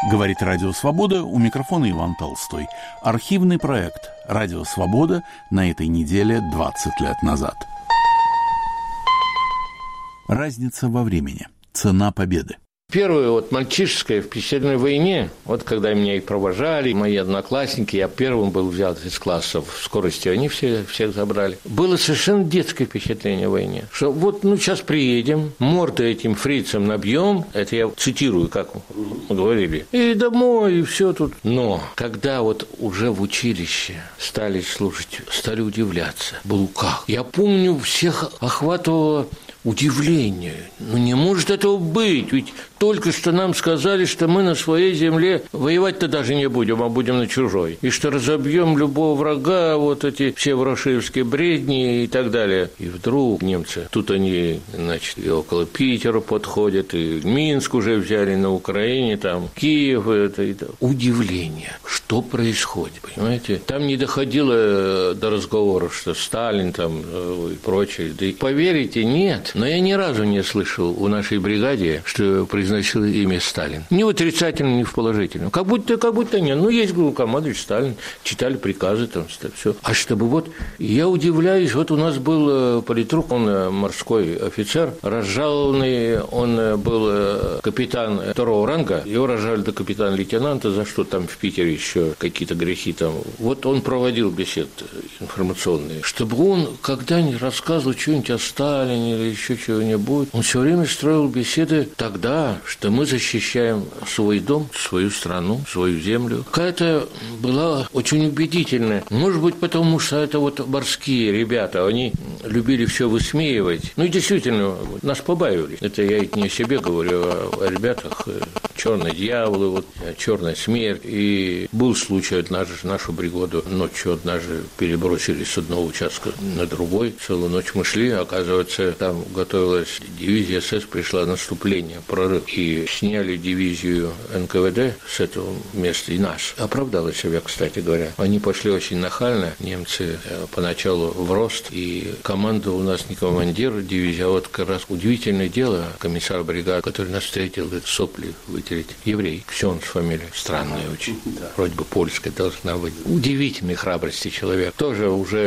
Говорит Радио Свобода, у микрофона Иван Толстой. Архивный проект «Радио Свобода» на этой неделе 20 лет назад. Разница во времени. Цена победы. Первое, мальчишеское в Песчаной войне, когда меня и провожали, мои одноклассники, я первым был взят из класса в скорости, они всех забрали. Было совершенно детское впечатление о войне, что сейчас приедем, морды этим фрицам набьем, это я цитирую, как мы говорили, и домой, и все тут. Но когда уже в училище стали слушать, стали удивляться, было как. Я помню, всех охватывало удивление. Не может этого быть, ведь только что нам сказали, что мы на своей земле воевать-то даже не будем, а будем на чужой. И что разобьем любого врага, эти все ворошиловские бредни и так далее. И вдруг немцы, тут они, и около Питера подходят, и Минск уже взяли на Украине, там Киев, удивление, что происходит, понимаете? Там не доходило до разговоров, что Сталин там и прочее. Да и поверите, нет. Но я ни разу не слышал у нашей бригаде, что произносил имя Сталин. Ни в отрицательном, ни в положительном. Как будто нет. Есть главнокомандующий Сталин, читали приказы, там все. А чтобы я удивляюсь, у нас был политрук, он морской офицер, разжалованный, он был капитан второго ранга, его разжали до капитана-лейтенанта, за что там в Питере еще какие-то грехи там. Он проводил беседы информационные, чтобы он когда-нибудь рассказывал что-нибудь о Сталине или еще чего-нибудь. Он все время строил беседы тогда, что мы защищаем свой дом, свою страну, свою землю. Какая-то была очень убедительная. Может быть, потому что это морские ребята, они любили все высмеивать. И действительно, нас побаивались. Это я не о себе говорю, а о ребятах. Черные дьяволы, черная смерть. И был случай, нашу бригаду ночью однажды перебросили с одного участка на другой. Целую ночь мы шли, оказывается, там готовилась дивизия СС, пришла наступление, прорыв. И сняли дивизию НКВД с этого места, и нас. Оправдала себя, кстати говоря. Они пошли очень нахально, немцы поначалу в рост, и команда у нас не командир дивизии, а как раз удивительное дело, комиссар бригады, который нас встретил, говорит, сопли вытереть, еврей, Ксенц фамилия, странная очень, вроде бы польская должна быть. Удивительной храбрости человек. Тоже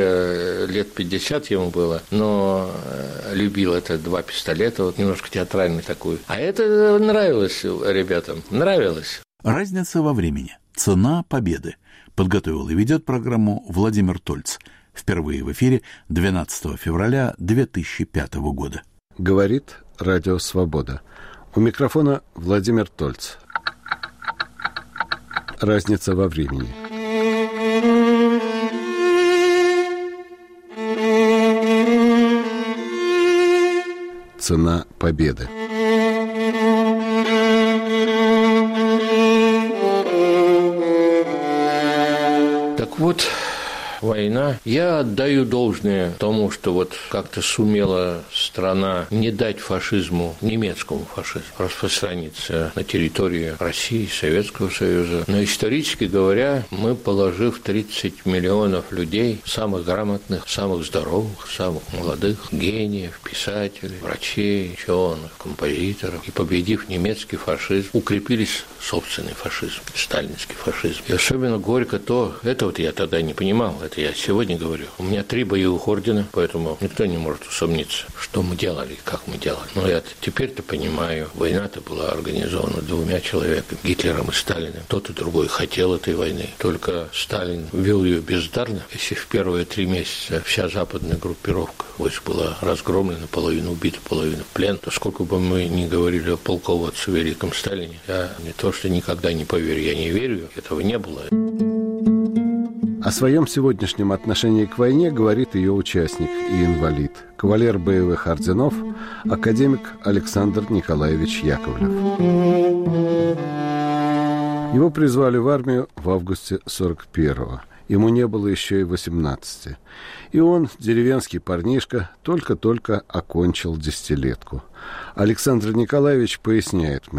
уже лет 50 ему было, но любил это 2 пистолета, немножко театральный такой. А это нравилось ребятам, нравилось. Разница во времени. Цена победы. Подготовил и ведет программу Владимир Тольц. Впервые в эфире 12 февраля 2005 года. Говорит Радио Свобода. У микрофона Владимир Тольц. Разница во времени. Цена победы. Так война. Я отдаю должное тому, что как-то сумела страна не дать фашизму, немецкому фашизму, распространиться на территории России, Советского Союза. Но исторически говоря, мы, положив 30 миллионов людей, самых грамотных, самых здоровых, самых молодых, гениев, писателей, врачей, ученых, композиторов, и победив немецкий фашизм, укрепились собственный фашизм, сталинский фашизм. И особенно горько это я тогда не понимал, это я сегодня говорю. У меня 3 боевых ордена, поэтому никто не может усомниться, что мы делали, как мы делали. Но я теперь-то понимаю, война-то была организована 2 человеками, Гитлером и Сталиным. Тот и другой хотел этой войны. Только Сталин вел ее бездарно. Если в первые 3 месяца вся западная группировка войск была разгромлена, половина убита, половина в плен, то сколько бы мы ни говорили о полководце великом Сталине, я не то, что никогда не поверю, я не верю, этого не было. О своем сегодняшнем отношении к войне говорит ее участник и инвалид, кавалер боевых орденов, академик Александр Николаевич Яковлев. Его призвали в армию в августе 41-го. Ему не было еще и 18. И он, деревенский парнишка, только-только окончил 10-летку. Александр Николаевич поясняет мне.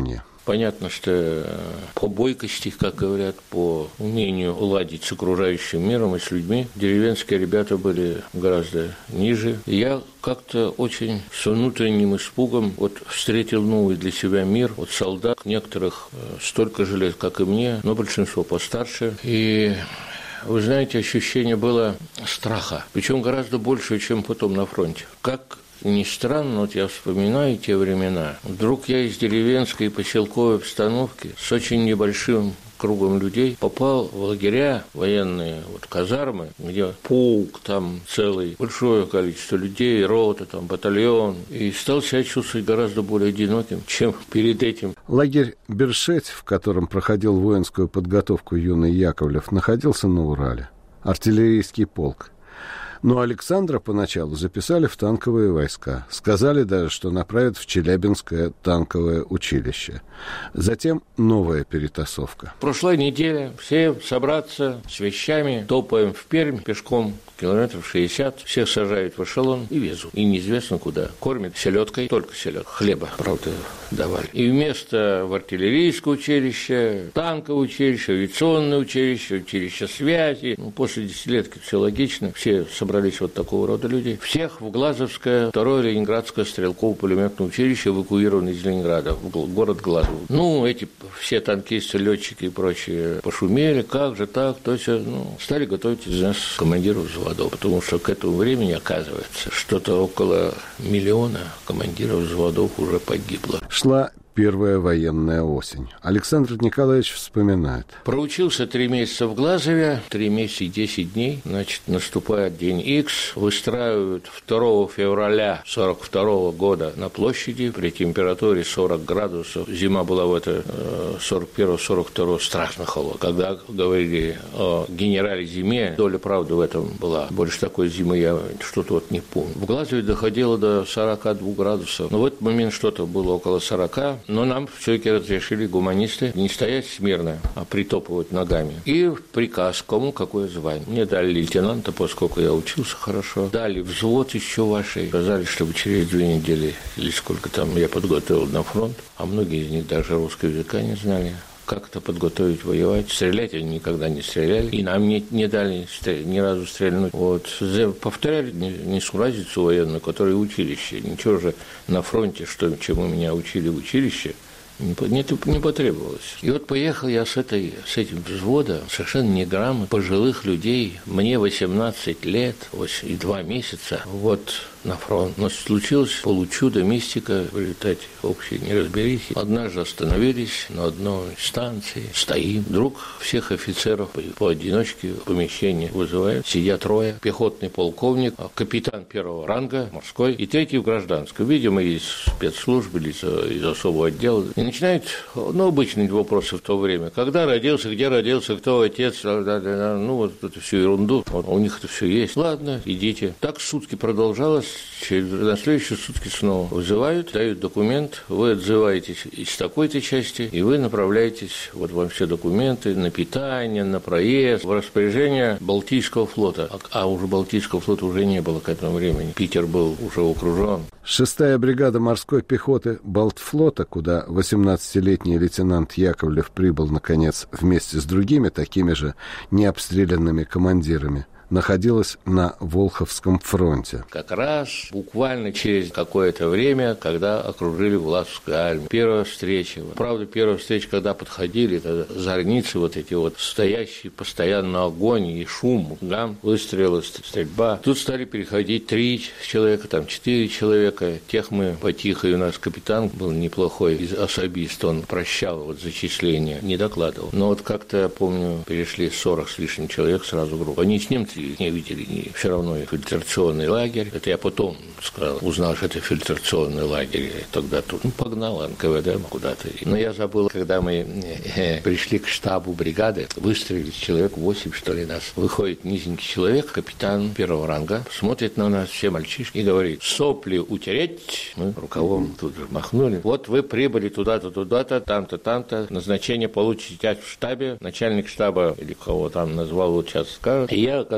Понятно, что по бойкости, как говорят, по умению уладить с окружающим миром и с людьми, деревенские ребята были гораздо ниже. И я как-то очень с внутренним испугом встретил новый для себя мир. Солдат, некоторых столько же лет, как и мне, но большинство постарше. И вы знаете, ощущение было страха, причем гораздо больше, чем потом на фронте. Как ни странно, я вспоминаю те времена. Вдруг я из деревенской поселковой обстановки с очень небольшим кругом людей попал в лагеря военные, казармы, где полк, там целый, большое количество людей, рота, там батальон, и стал себя чувствовать гораздо более одиноким, чем перед этим. Лагерь Бершеть, в котором проходил воинскую подготовку юный Яковлев, находился на Урале. Артиллерийский полк. Но Александра поначалу записали в танковые войска. Сказали даже, что направят в Челябинское танковое училище. Затем новая перетасовка. Прошла неделя, все собраться с вещами, топаем в Пермь пешком, километров 60, всех сажают в эшелон и везут. И неизвестно куда. Кормят селедкой, только селедкой. Хлеба, правда, давали. И вместо в артиллерийское училище, танковое училище, авиационное училище, училище связи. После десятилетки все логично. Все собрались такого рода люди. Всех в Глазовское, второе Ленинградское стрелково-пулеметное училище, эвакуировано из Ленинграда, в город Глазов. Эти все танкисты, летчики и прочие пошумели, как же так, то есть, стали готовить из нас командиров взводов, потому что к этому времени, оказывается, что-то около 1 миллиона командиров взводов уже погибло. Шла первая военная осень. Александр Николаевич вспоминает. Проучился 3 месяца в Глазове, 3 месяца и 10 дней. Наступает день Х, выстраивают 2 февраля 1942 года на площади при температуре 40 градусов. Зима была в это 41-42 страшно холодно. Когда говорили о генерале Зиме, доля правды в этом была. Больше такой зимы я что-то не помню. В Глазове доходило до 42 градусов. Но в этот момент что-то было около 40. Но нам все-таки разрешили гуманисты не стоять смирно, а притопывать ногами. И приказ, кому какое звание. Мне дали лейтенанта, поскольку я учился хорошо. Дали взвод еще вашей. Сказали, чтобы через 2 недели или сколько там я подготовил на фронт. А многие из них даже русского языка не знали. Как это подготовить, воевать. Стрелять они никогда не стреляли. И нам не дали ни разу стрельнуть. Повторяли несуразицу военную, которая в училище. Ничего же на фронте, чему меня учили в училище, не потребовалось. И поехал я с этим взводом, совершенно неграмотно, пожилых людей. Мне 18 лет и 2 месяца. На фронт. Но случилось получудо, мистика, в результате общей неразберихи. Однажды остановились на одной станции, стоим. Вдруг всех офицеров поодиночке в помещении вызывают. Сидят 3, пехотный полковник, капитан 1-го ранга, морской, и 3-й в гражданском. Видимо, из спецслужб или из особого отдела. И начинают, обычные вопросы в то время. Когда родился, где родился, кто отец, эту всю ерунду. У них это все есть. Ладно, идите. Так сутки продолжалось. На следующие сутки снова вызывают, дают документ, вы отзываетесь из такой-то части, и вы направляетесь, вам все документы на питание, на проезд, в распоряжение Балтийского флота. А уже Балтийского флота уже не было к этому времени. Питер был уже окружен. 6-я бригада морской пехоты Балтфлота, куда 18-летний лейтенант Яковлев прибыл, наконец, вместе с другими такими же необстрелянными командирами, находилась на Волховском фронте. Как раз буквально через какое-то время, когда окружили Власовскую армию. Первая встреча. Правда, первая встреча, когда подходили, это зорницы стоящие постоянно огонь и шум, гам, выстрелы, стрельба. Тут стали переходить 3 человека, 4 человека. Тех мы потихо, и у нас капитан был неплохой особист, он прощал зачисление, не докладывал. Но как-то, я помню, перешли 40 с лишним человек сразу в группу. Они с немцами не видели, все равно фильтрационный лагерь. Это я потом узнал, что это фильтрационный лагерь. Тогда тут погнал НКВД куда-то. Но я забыл, когда мы пришли к штабу бригады, выстрелили человек 8, что ли, нас. Выходит низенький человек, капитан 1-го ранга, смотрит на нас, все мальчишки, и говорит: сопли утереть. Мы рукавом тут же махнули. Вы прибыли туда-то, туда-то, там-то, там-то. Назначение получите в штабе. Начальник штаба, или кого там назвал, сейчас скажет. И я оказался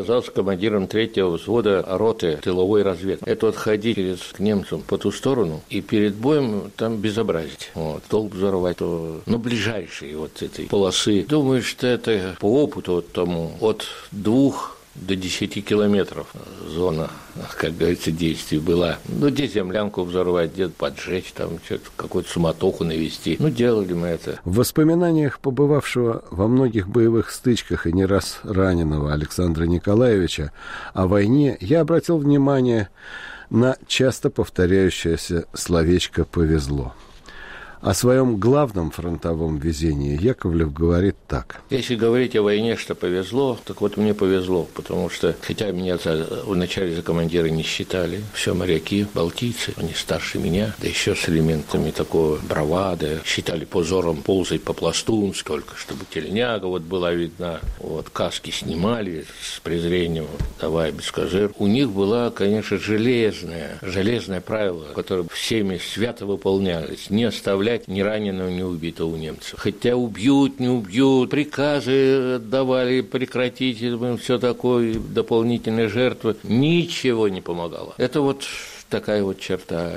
оказался командиром 3-го взвода роты тыловой разведки. Это вот ходить к немцам по ту сторону и перед боем там безобразить. Вот. Толк взорвать, то, ближайшие вот этой полосы. Думаю, что это по опыту вот тому от 2 до 10 километров зона, как говорится, действий была. Где землянку взорвать, где-то поджечь, там что-то, какую-то суматоху навести. Делали мы это. В воспоминаниях побывавшего во многих боевых стычках и не раз раненого Александра Николаевича о войне я обратил внимание на часто повторяющееся словечко «повезло». О своем главном фронтовом везении Яковлев говорит так. Если говорить о войне, что повезло, так вот мне повезло, потому что, хотя меня вначале за командира не считали, все моряки, балтийцы, они старше меня, да еще с элементами такого бравады, считали позором ползать по-пластунски, только чтобы тельняга вот была видна, вот каски снимали с презрением, давай без козыр. У них была, конечно, железное правило, которое всеми свято выполнялось, не оставлять ни раненого, ни убитого у немцев. Хотя убьют, не убьют, приказы отдавали прекратить, все такое, дополнительные жертвы. Ничего не помогало. Это вот такая вот черта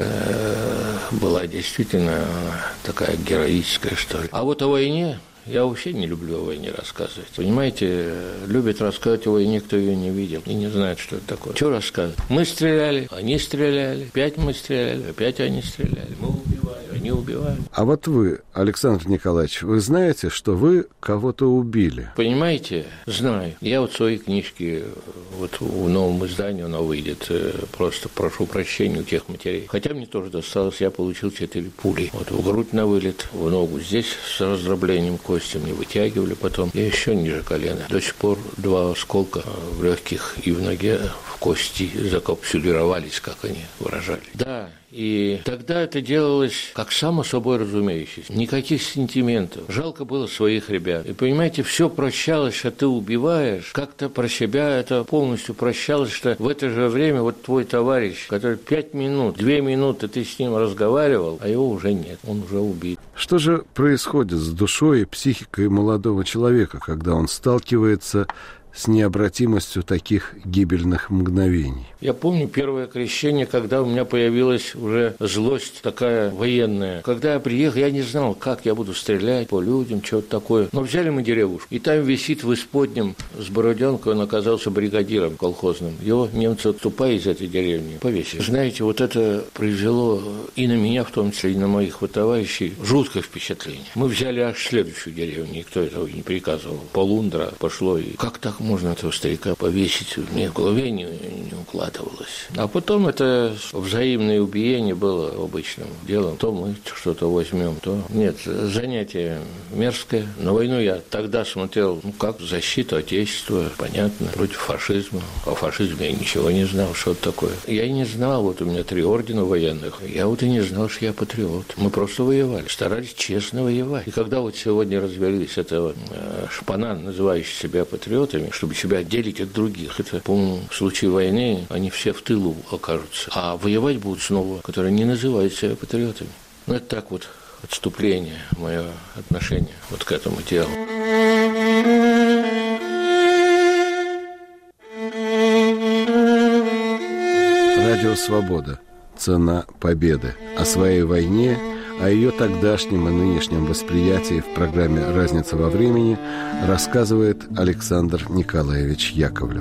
была действительно такая героическая, что ли. А вот о войне я вообще не люблю о войне рассказывать. Понимаете, любят рассказывать о войне, кто ее не видел и не знает, что это такое. Что рассказывать? Мы стреляли, они стреляли, опять мы стреляли, опять они стреляли. Мы убивали, они убивали. А вот вы, Александр Николаевич, вы знаете, что вы кого-то убили? Понимаете, знаю. Я вот свои книжки, вот в новом издании она выйдет, просто прошу прощения у тех матерей. Хотя мне тоже досталось, я получил 4 пули. Вот в грудь на вылет, в ногу здесь с раздроблением кости мне вытягивали потом. Я еще ниже колена. До сих пор 2 осколка в легких и в ноге, в кости закапсулировались, как они выражали. Да, и тогда это делалось как само собой разумеющееся. Никаких сентиментов. Жалко было своих ребят. И понимаете, все прощалось, что ты убиваешь. Как-то про себя это полностью прощалось, что в это же время вот твой товарищ, который 5 минут, 2 минуты ты с ним разговаривал, а его уже нет, он уже убит. Что же происходит с душой и психикой молодого человека, когда он сталкивается с необратимостью таких гибельных мгновений? Я помню первое крещение, когда у меня появилась уже злость такая военная. Когда я приехал, я не знал, как я буду стрелять по людям, что-то такое. Но взяли мы деревушку, и там висит в исподнем с бороденкой, он оказался бригадиром колхозным. Его немцы, отступая из этой деревни, повесили. Знаете, вот это произвело и на меня, в том числе, и на моих вот товарищей, жуткое впечатление. Мы взяли аж следующую деревню, никто этого не приказывал. Полундра пошло, и как так можно этого старика повесить? Мне в голове не укладывалось. А потом это взаимное убиение было обычным делом. То мы что-то возьмем, то... Нет, занятие мерзкое. На войну я тогда смотрел, как защита Отечества, понятно, против фашизма. О фашизме я ничего не знал, что это такое. Я и не знал, вот у меня 3 ордена военных. Я вот и не знал, что я патриот. Мы просто воевали, старались честно воевать. И когда вот сегодня развелись этого шпана, называющий себя патриотами, чтобы себя отделить от других, это, по-моему, в случае войны они все в тылу окажутся. А воевать будут снова, которые не называют себя патриотами. Это так вот отступление, мое отношение вот к этому делу. Радио «Свобода». Цена победы. О своей войне, о ее тогдашнем и нынешнем восприятии в программе «Разница во времени» рассказывает Александр Николаевич Яковлев.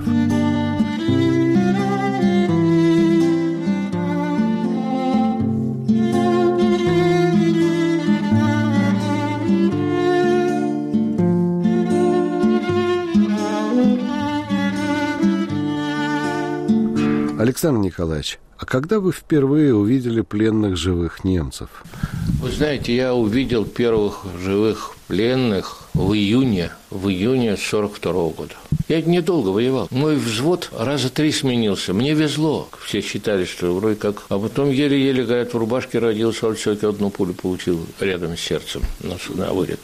Александр Николаевич, а когда вы впервые увидели пленных живых немцев? Вы знаете, я увидел первых живых пленных в июне 1942 года. Я недолго воевал. Мой взвод раза 3 сменился. Мне везло. Все считали, что вроде как... А потом еле-еле, говорят, в рубашке родился, он все-таки 1 пулю получил рядом с сердцем на вылет.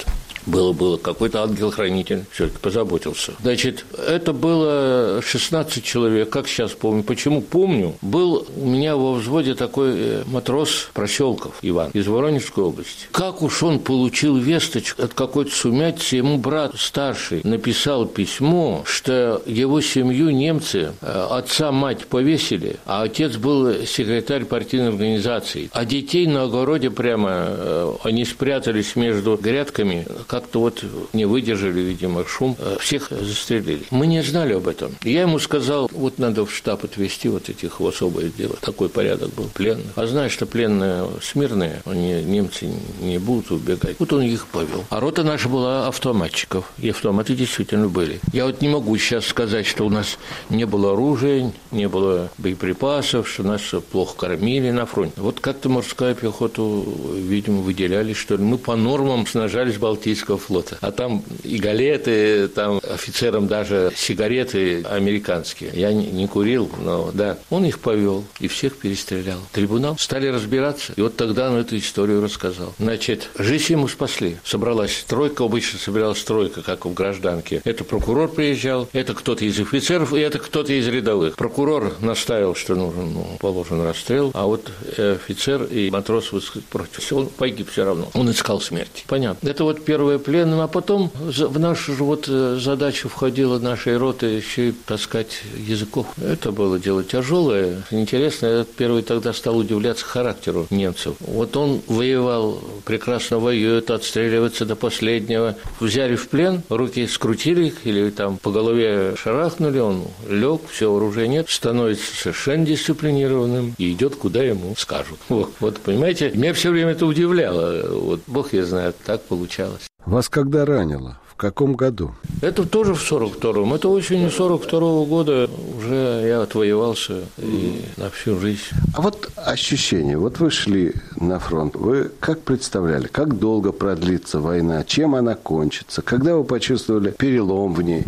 Было. Какой-то ангел-хранитель все-таки позаботился. Значит, это было 16 человек, как сейчас помню. Почему помню? Был у меня во взводе такой матрос Проселков Иван из Воронежской области. Как уж он получил весточку от какой-то сумятицы, ему брат старший написал письмо, что его семью немцы, отца, мать повесили, а отец был секретарь партийной организации. А детей на огороде прямо, они спрятались между грядками, как-то вот не выдержали, видимо, шум, всех застрелили. Мы не знали об этом. Я ему сказал, вот надо в штаб отвезти вот этих в особое дело. Такой порядок был пленных. А знаешь, что пленные смирные, немцы не будут убегать. Вот он их повел. А рота наша была автоматчиков. И автоматы действительно были. Я вот не могу сейчас сказать, что у нас не было оружия, не было боеприпасов, что нас плохо кормили на фронте. Вот как-то морская пехоту, видимо, выделяли, что ли. Мы по нормам снажались Балтийского флота. А там и галеты, там офицерам даже сигареты американские. Я не курил, но да. Он их повел и всех перестрелял. Трибунал. Стали разбираться. И вот тогда он эту историю рассказал. Значит, жизнь ему спасли. Собралась тройка, обычно собиралась тройка, как в гражданке. Это прокурор приезжал, это кто-то из офицеров, и это кто-то из рядовых. Прокурор настаивал, что нужен, положен расстрел, а вот офицер и матрос высказали против. Он погиб все равно. Он искал смерти. Понятно. Это вот первое пленное, а потом в нашу же вот задачу входила нашей роты еще и таскать языков. Это было дело тяжелое, интересно. Я первый тогда стал удивляться характеру немцев. Вот он воевал, прекрасно воюет, отстреливается до последнего. Взяли в плен, руки скрутили их или там по голове шарахнули, он лег, все, оружия нет, становится совершенно дисциплинированным и идет, куда ему скажут. Вот, понимаете, меня все время это удивляло. Вот, бог я знает, так получалось. Вас когда ранило? В каком году? Это тоже в 42-м. Это осенью 42-го года уже я отвоевался и на всю жизнь. А вот ощущение, вот вы шли на фронт, вы как представляли, как долго продлится война, чем она кончится, когда вы почувствовали перелом в ней?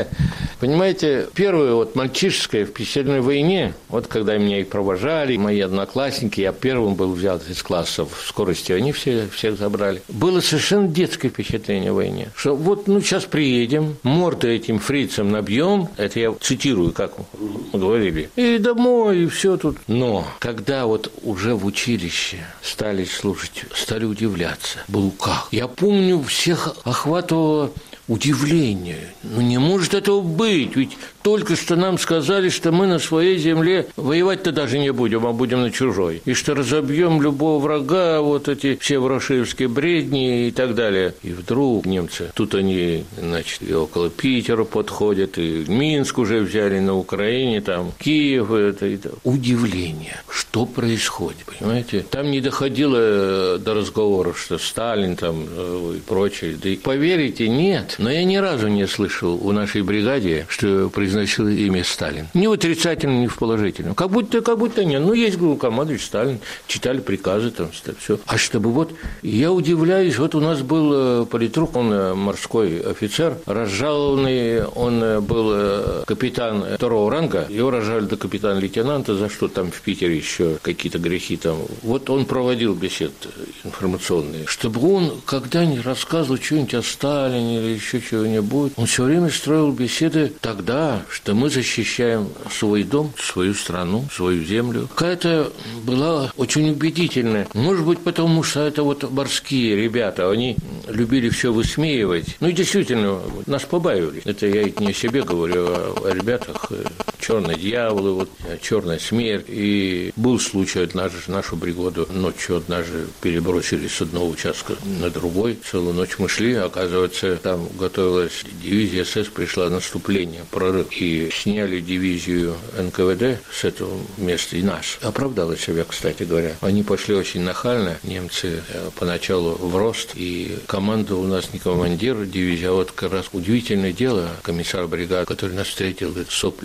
Понимаете, первое вот мальчишеское в Пятидневной войне, вот когда меня и провожали, мои одноклассники, я первым был взят из классов в скорости, они всех забрали. Было совершенно детское впечатление о войне, что вот сейчас приедем, морды этим фрицам набьем, это я цитирую, как мы говорили, и домой, и все тут. Но когда вот уже в училище стали слушать, стали удивляться, было как. Я помню, всех охватывало удивление. Не может этого быть, ведь только что нам сказали, что мы на своей земле воевать-то даже не будем, а будем на чужой. И что разобьем любого врага, вот эти все ворошиловские бредни и так далее. И вдруг немцы, тут они, значит, и около Питера подходят, и Минск уже взяли на Украине, там Киев, это. Удивление, что происходит, понимаете? Там не доходило до разговоров, что Сталин там и прочее. Да и поверите, нет. Но я ни разу не слышал у нашей бригаде, что произносил имя Сталин. Ни в отрицательном, ни в положительном. Как будто нет. Ну, есть главнокомандующий Сталин, читали приказы, там, все. А чтобы вот, я удивляюсь, вот у нас был политрук, он морской офицер, разжалованный, он был капитан второго ранга, его разжали до капитана-лейтенанта, за что там в Питере еще какие-то грехи там. Вот он проводил беседы информационные, чтобы он когда-нибудь рассказывал что-нибудь о Сталине или еще чего-нибудь. Он все время строил беседы тогда, что мы защищаем свой дом, свою страну, свою землю. Какая-то была очень убедительная. Может быть, потому что это вот морские ребята, они любили все высмеивать. Ну и действительно, нас побаивали. Это я не о себе говорю, а о ребятах. Черные дьяволы, вот, черная смерть. И был случай, нашу бригаду ночью однажды перебросили с одного участка на другой. Целую ночь мы шли, оказывается, там готовилась дивизия СС, пришла наступление, прорыв. И сняли дивизию НКВД с этого места и нас. Оправдала себя, кстати говоря. Они пошли очень нахально, немцы поначалу в рост, и команда у нас не командир дивизии, а вот как раз удивительное дело, комиссар бригады, который нас встретил, сопли вытер.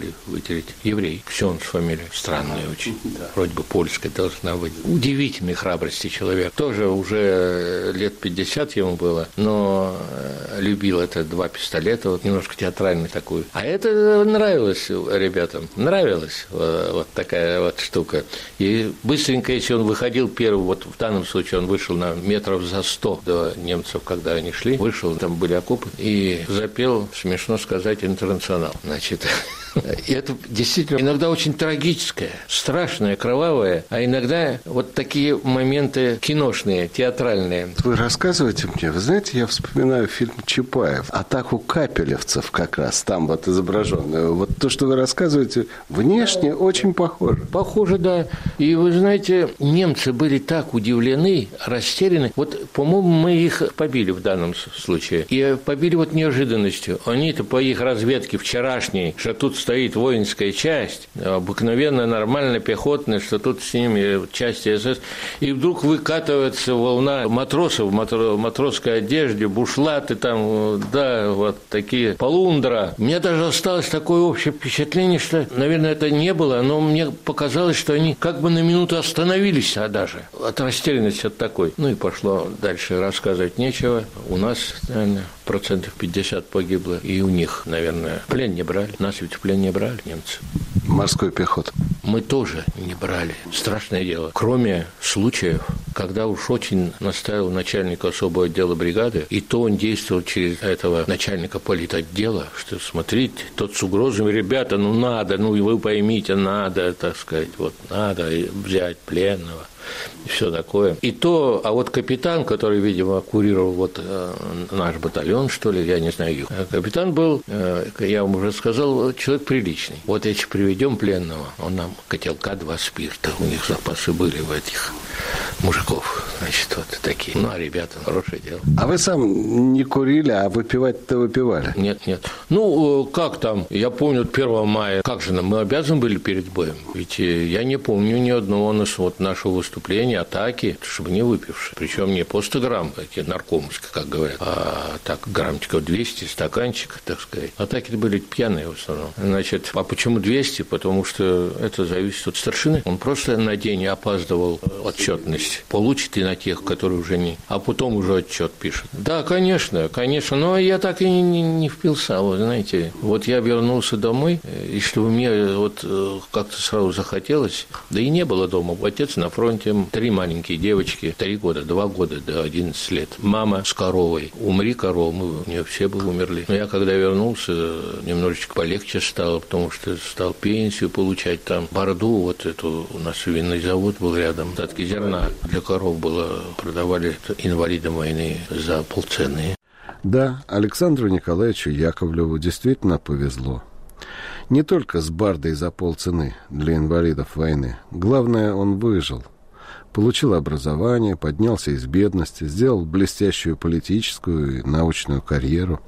ведь еврей, Ксенц фамилия, странная очень, вроде бы польская должна быть. Удивительной храбрости человек. Тоже уже лет 50 ему было, но любил это 2 пистолета, вот немножко театральный такой. А это нравилось ребятам, нравилась вот такая вот штука. И быстренько, если он выходил первый, вот в данном случае он вышел на метров за 100 до немцев, когда они шли, вышел, там были окопы, и запел, смешно сказать, «Интернационал». Значит, и это действительно иногда очень трагическое, страшное, кровавое, а иногда вот такие моменты киношные, театральные. Вы рассказываете мне, вы знаете, я вспоминаю фильм Чапаев, атаку капелевцев как раз, там вот изображенную. Вот то, что вы рассказываете, внешне очень похоже. Похоже, да. И вы знаете, немцы были так удивлены, растеряны. Вот, по-моему, мы их побили в данном случае. И побили вот неожиданностью. Они-то по их разведке вчерашней, что тут стоит воинская часть, обыкновенно нормально пехотная, что тут с ними части СС, и вдруг выкатывается волна матросов в матросской одежде, бушлаты там, да, вот такие, полундра. У меня даже осталось такое общее впечатление, что, наверное, это не было, но мне показалось, что они как бы на минуту остановились, а даже от растерянности от такой. Ну и пошло дальше, рассказывать нечего. У нас, наверное, 50% погибло, и у них, наверное, плен не брали. Нас ведь в плен не брали немцы. Морской пехоты. Мы тоже не брали. Страшное дело. Кроме случаев, когда уж очень наставил начальник особого отдела бригады, и то он действовал через этого начальника политотдела, что смотрите, тот с угрозами, ребята, ну надо, ну вы поймите, надо, так сказать, вот надо взять пленного. И все такое. И то, а вот капитан, который, видимо, курировал вот наш батальон, что ли, я не знаю их. Капитан был, я вам уже сказал, человек приличный. Вот если приведем пленного, он нам котелка 2 спирта, у них запасы были в этих мужиков, значит, вот такие. Ну, а ребята, хорошее дело. А вы сам не курили, а выпивать-то выпивали? Нет. Ну, как там, я помню, 1 мая, как же нам, мы обязаны были перед боем? Ведь я не помню ни одного нашего выступления, атаки, чтобы не выпившие. Причем не по 100 грамм, наркомовские, как говорят, а так граммчиков 200, стаканчик, так сказать. Атаки были пьяные в основном. Значит, а почему 200? Потому что это зависит от старшины. Он просто на день опаздывал отчетность. Получит и на тех, которые уже не. А потом уже отчет пишет. Да, конечно. Но я так и не впился, вы знаете. Вот я вернулся домой, и чтобы мне вот как-то сразу захотелось, да и не было дома. Отец на фронте, 3 маленькие девочки, 3 года, 2 года до 11 лет. Мама с коровой. Умри, корова, мы у нее все бы умерли. Но я когда вернулся, немножечко полегче стало, потому что стал пенсию получать там. Борду, вот эту, у нас винный завод был рядом. Остатки зерна для коров было, продавали инвалидам войны за полцены. Да, Александру Николаевичу Яковлеву действительно повезло. Не только с бардой за полцены для инвалидов войны. Главное, он выжил. Получил образование, поднялся из бедности, сделал блестящую политическую и научную карьеру.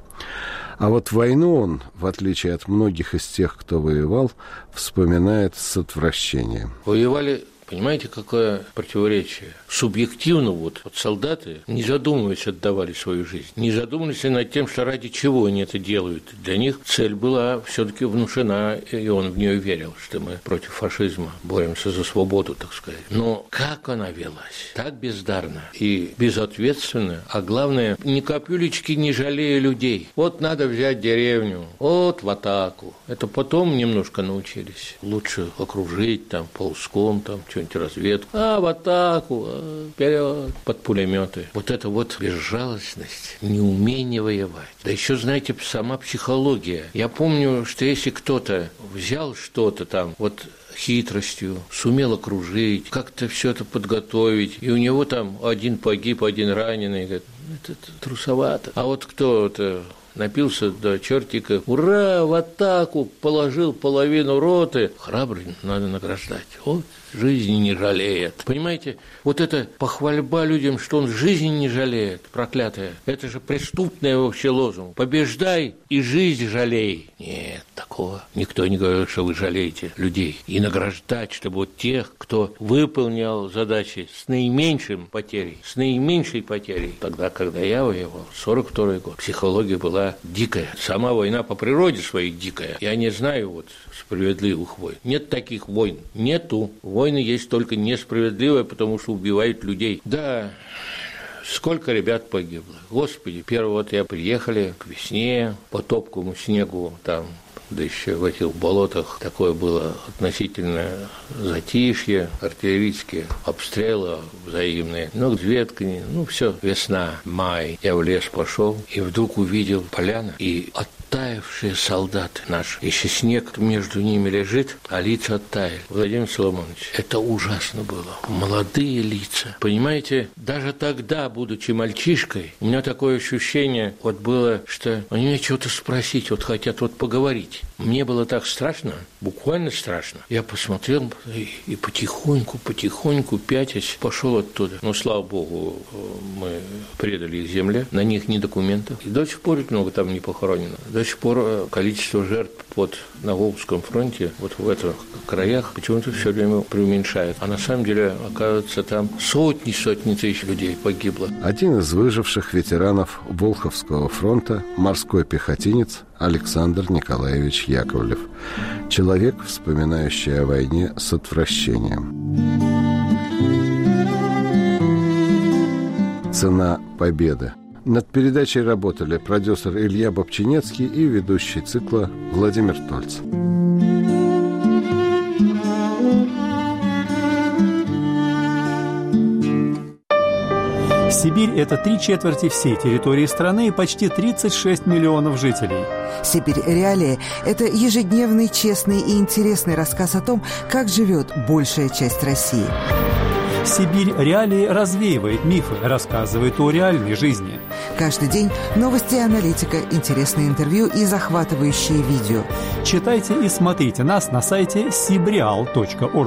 А вот войну он, в отличие от многих из тех, кто воевал, вспоминает с отвращением. Воевали, понимаете, какое противоречие? Субъективно вот солдаты, не задумываясь, отдавали свою жизнь. Не задумывались над тем, что ради чего они это делают. Для них цель была все-таки внушена, и он в нее верил, что мы против фашизма боремся за свободу, так сказать. Но как она велась? Так бездарно и безответственно, а главное, ни капюлечки не жалея людей. Вот надо взять деревню, вот в атаку. Это потом немножко научились. Лучше окружить там ползком, там что-нибудь разведку. А в атаку, вперед, под пулеметы. Вот это вот безжалостность, неумение воевать. Да еще, знаете, сама психология. Я помню, что если кто-то взял что-то там, вот хитростью, сумел окружить, как-то все это подготовить, и у него там один погиб, один раненый, говорит, это трусовато. А вот кто-то напился до чертика, ура, в атаку, положил половину роты, храбрый надо награждать. Вот жизни не жалеет. Понимаете, вот эта похвальба людям, что он жизни не жалеет, проклятая, это же преступный вообще лозунг. Побеждай и жизнь жалей. Нет, такого никто не говорил, что вы жалеете людей. И награждать, чтобы вот тех, кто выполнял задачи с наименьшим потерей, с наименьшей потерей. Тогда, когда я воевал, 42-й год, психология была дикая. Сама война по природе своей дикая. Я не знаю вот справедливых войн. Нет таких войн. Нету. Войны есть только несправедливые, потому что убивают людей. Да, сколько ребят погибло. Господи, первого я приехали к весне, по топкому снегу там, да еще в этих болотах такое было относительное затишье, артиллерийские обстрелы взаимные, зведканье, все, весна, май. Я в лес пошел и вдруг увидел поляну и оттаившие солдаты наши. Еще снег между ними лежит, а лица оттаяли. Владимир Соломонович, это ужасно было. Молодые лица. Понимаете, даже тогда, будучи мальчишкой, у меня такое ощущение было, что они меня что-то спросить, хотят поговорить. Мне было так страшно, буквально страшно. Я посмотрел и потихоньку, пятясь, пошел оттуда. Но, слава богу, мы предали их земле, на них ни документов. И до сих пор много там не похоронено. До сих пор количество жертв на Волжском фронте, в этих краях, почему-то все время преуменьшает. А на самом деле, оказывается, там сотни тысяч людей погибло. Один из выживших ветеранов Волховского фронта, морской пехотинец Александр Николаевич Яковлев. Человек, вспоминающий о войне с отвращением. «Цена победы». Над передачей работали продюсер Илья Бобчинецкий и ведущий цикла Владимир Тольц. Сибирь – это 3/4 всей территории страны и почти 36 миллионов жителей. «Сибирь. Реалии» – это ежедневный, честный и интересный рассказ о том, как живет большая часть России. «Сибирь. Реалии» развеивает мифы, рассказывает о реальной жизни. Каждый день новости и аналитика, интересные интервью и захватывающие видео. Читайте и смотрите нас на сайте sibreal.org.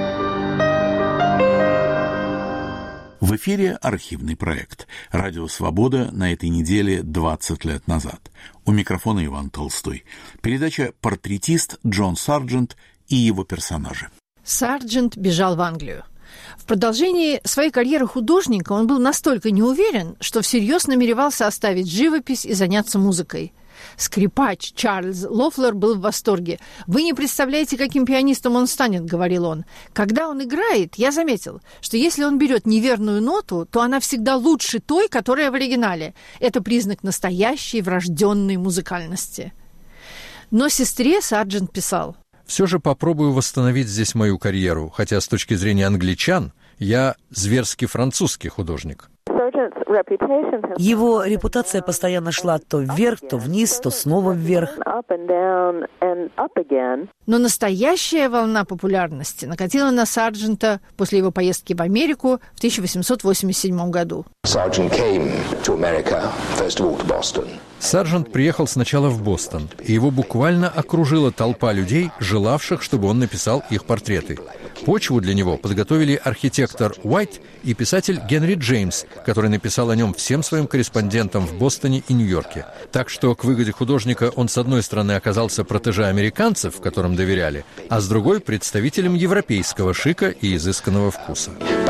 В эфире архивный проект «Радио Свобода» на этой неделе 20 лет назад. У микрофона Иван Толстой. Передача «Портретист» Джон Сарджент и его персонажи. Сарджент бежал в Англию. В продолжении своей карьеры художника он был настолько неуверен, что всерьез намеревался оставить живопись и заняться музыкой. Скрипач Чарльз Лофлер был в восторге. «Вы не представляете, каким пианистом он станет», — говорил он. «Когда он играет, я заметил, что если он берет неверную ноту, то она всегда лучше той, которая в оригинале. Это признак настоящей врожденной музыкальности». Но сестре Сарджент писал: «Все же попробую восстановить здесь мою карьеру, хотя с точки зрения англичан я зверски французский художник». Его репутация постоянно шла то вверх, то вниз, то снова вверх. Но настоящая волна популярности накатила на Сарджента после его поездки в Америку в 1887 году. Сарджент приехал сначала в Бостон, и его буквально окружила толпа людей, желавших, чтобы он написал их портреты. Почву для него подготовили архитектор Уайт и писатель Генри Джеймс, который написал о нем всем своим корреспондентам в Бостоне и Нью-Йорке. Так что к выгоде художника он, с одной стороны, оказался протеже американцев, которым доверяли, а с другой – представителем европейского шика и изысканного вкуса.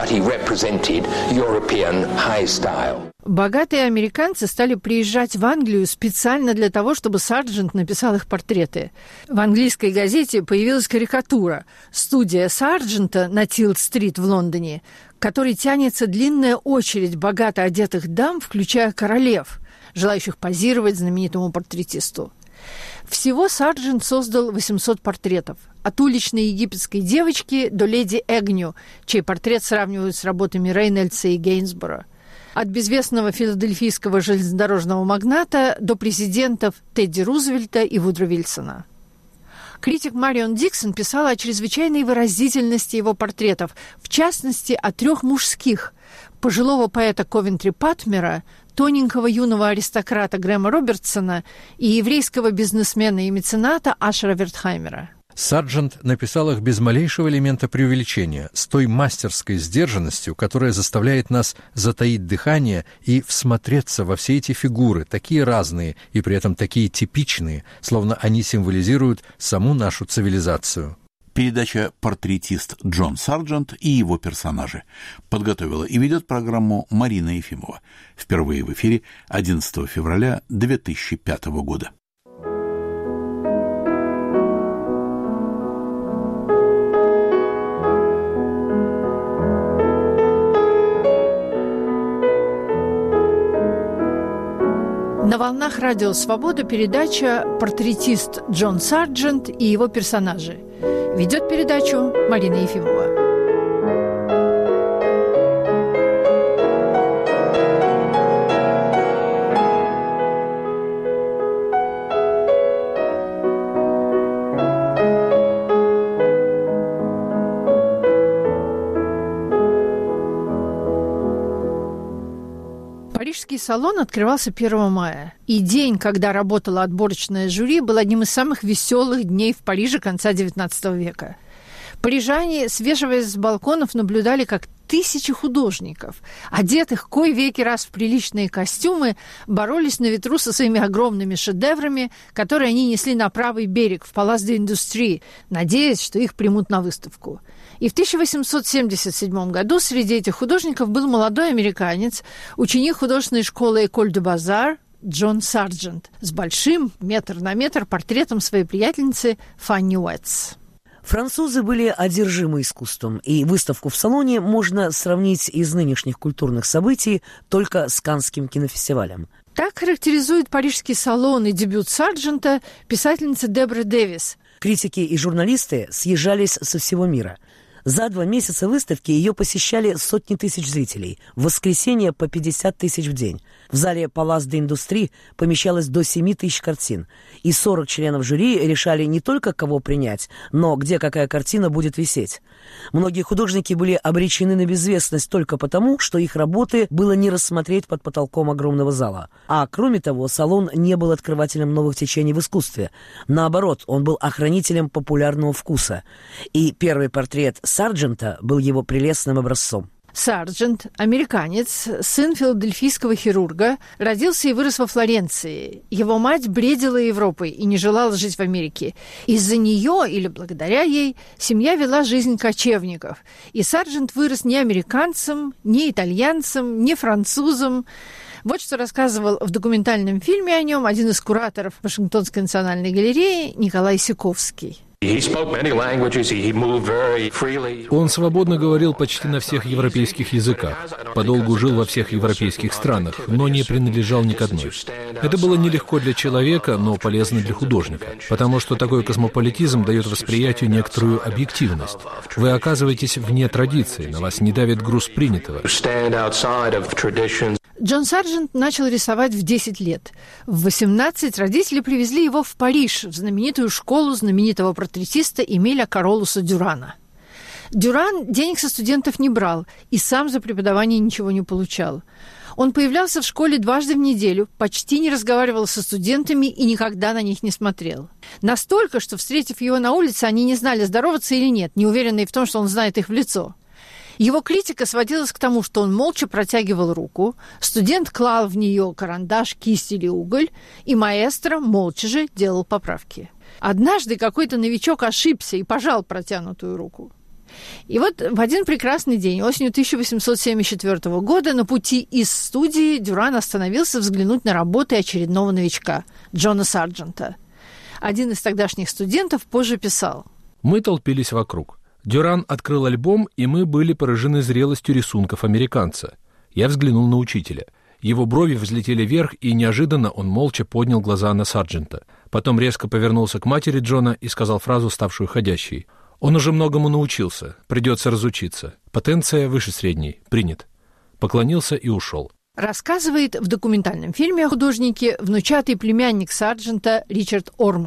Богатые американцы стали приезжать в Англию специально для того, чтобы Сарджент написал их портреты. В английской газете появилась карикатура «Студия Сарджента» на Тилд-стрит в Лондоне, к которой тянется длинная очередь богато одетых дам, включая королев, желающих позировать знаменитому портретисту. Всего Сарджент создал 800 портретов. От уличной египетской девочки до леди Эгню, чей портрет сравнивают с работами Рейнольдса и Гейнсборо. От безвестного филадельфийского железнодорожного магната до президентов Тедди Рузвельта и Вудро Вильсона. Критик Марион Диксон писала о чрезвычайной выразительности его портретов, в частности, о 3 мужских – пожилого поэта Ковентри Патмера, тоненького юного аристократа Грэма Робертсона и еврейского бизнесмена и мецената Ашера Вертхаймера. Сарджент написал их без малейшего элемента преувеличения, с той мастерской сдержанностью, которая заставляет нас затаить дыхание и всмотреться во все эти фигуры, такие разные и при этом такие типичные, словно они символизируют саму нашу цивилизацию. Передача «Портретист Джон Сарджент и его персонажи». Подготовила и ведет программу Марина Ефимова. Впервые в эфире 11 февраля 2005 года. На волнах Радио Свобода передача «Портретист Джон Сарджент и его персонажи». Ведет передачу Марина Ефимова. Парижский салон открывался 1 мая, и день, когда работало отборочное жюри, был одним из самых веселых дней в Париже конца XIX века. Парижане, свешиваясь с балконов, наблюдали, как тысячи художников, одетых кой-веки раз в приличные костюмы, боролись на ветру со своими огромными шедеврами, которые они несли на правый берег, в Палас де Индустрии, надеясь, что их примут на выставку. И в 1877 году среди этих художников был молодой американец, ученик художественной школы École du Beaux-Arts Джон Сарджент с большим, метр на метр, портретом своей приятельницы Фанни Уэтс. Французы были одержимы искусством, и выставку в салоне можно сравнить из нынешних культурных событий только с Каннским кинофестивалем. Так характеризует парижский салон и дебют Сарджента писательница Дебра Дэвис. Критики и журналисты съезжались со всего мира. За 2 месяца выставки ее посещали сотни тысяч зрителей, в воскресенье по 50 тысяч в день. В зале Палас де Индустрии помещалось до 7 тысяч картин, и 40 членов жюри решали не только кого принять, но где какая картина будет висеть. Многие художники были обречены на безвестность только потому, что их работы было не рассмотреть под потолком огромного зала. А кроме того, салон не был открывателем новых течений в искусстве. Наоборот, он был охранителем популярного вкуса. И первый портрет Сарджента был его прелестным образцом. Сарджент, американец, сын филадельфийского хирурга, родился и вырос во Флоренции. Его мать бредила Европой и не желала жить в Америке. Из-за нее, или благодаря ей, семья вела жизнь кочевников. И Сарджент вырос не американцем, не итальянцем, не французом. Вот что рассказывал в документальном фильме о нем один из кураторов Вашингтонской национальной галереи Николай Сиковский. Он свободно говорил почти на всех европейских языках, подолгу жил во всех европейских странах, но не принадлежал ни к одной. Это было нелегко для человека, но полезно для художника, потому что такой космополитизм дает восприятию некоторую объективность. Вы оказываетесь вне традиции, на вас не давит груз принятого. Джон Сарджент начал рисовать в 10 лет. В 18 родители привезли его в Париж, в знаменитую школу знаменитого портретиста Эмиля Каролуса Дюрана. Дюран денег со студентов не брал и сам за преподавание ничего не получал. Он появлялся в школе 2 раза в неделю, почти не разговаривал со студентами и никогда на них не смотрел. Настолько, что, встретив его на улице, они не знали, здороваться или нет, не уверенные в том, что он знает их в лицо. Его критика сводилась к тому, что он молча протягивал руку, студент клал в нее карандаш, кисть или уголь, и маэстро молча же делал поправки. Однажды какой-то новичок ошибся и пожал протянутую руку. И вот в один прекрасный день, осенью 1874 года, на пути из студии Дюран остановился взглянуть на работы очередного новичка, Джона Сарджента. Один из тогдашних студентов позже писал: «Мы толпились вокруг. Дюран открыл альбом, и мы были поражены зрелостью рисунков американца. Я взглянул на учителя. Его брови взлетели вверх, и неожиданно он молча поднял глаза на Сарджента. Потом резко повернулся к матери Джона и сказал фразу, ставшую ходящей. Он уже многому научился, придется разучиться. Потенция выше средней, принят. Поклонился и ушел». Рассказывает в документальном фильме о художнике внучатый племянник Сарджента Ричард Орманд.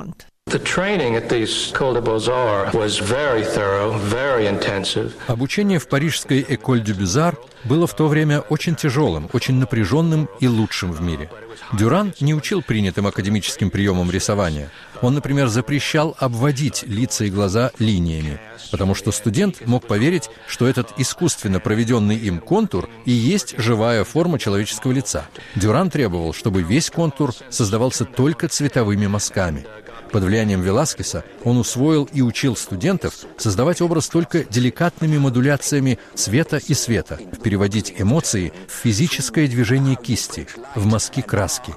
Обучение в парижской École du Beaux-Arts было в то время очень тяжелым, очень напряженным и лучшим в мире. Дюран не учил принятым академическим приемам рисования. Он, например, запрещал обводить лица и глаза линиями, потому что студент мог поверить, что этот искусственно проведенный им контур и есть живая форма человеческого лица. Дюран требовал, чтобы весь контур создавался только цветовыми мазками. Под влиянием Веласкеса он усвоил и учил студентов создавать образ только деликатными модуляциями цвета и света, переводить эмоции в физическое движение кисти, в мазки краски.